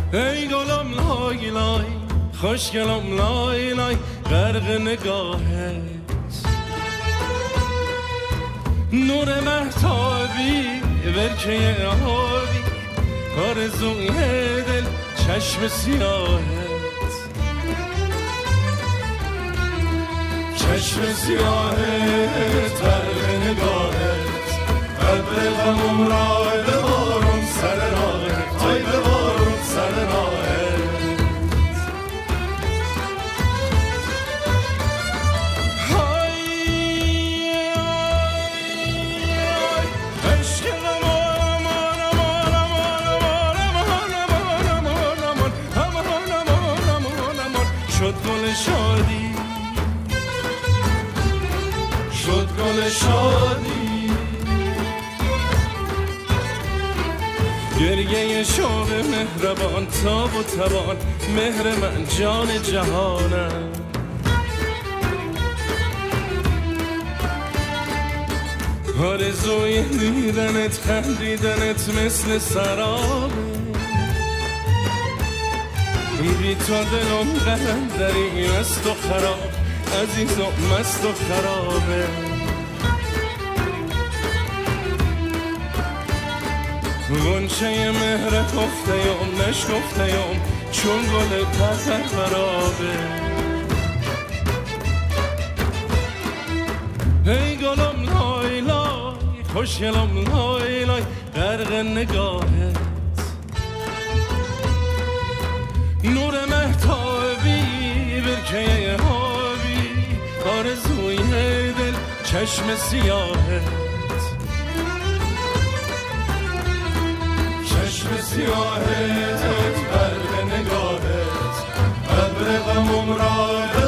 ای گلم لای لای خوشگلم لای لای غرق نگاهت نور مهتابی ورکه آبی آرزوی دل چشم سیاهت چشم سیاهت غرق نگاهت ابر غمم را ببارم سر راهت آی ببارم سر راهت شد گل شادی شد گل شادی گریه شوق مهربان تاب و توان مهر من جان جهانم آرزوی دیدنت خندیدنت مثل سرابه بی تو دلم قلندری مست و خراب عزیزم مست و خرابه غنچه مهر خفته‌ام نشکفته‌ام چون گل پسر برابه ای گلم لای لای خوشگلم لای لای غرق نگاهت نور مهتابی برکه آبی آرزوی دل چشم سیاهت چشم سیاهت غرق نگاهت ابر غمم را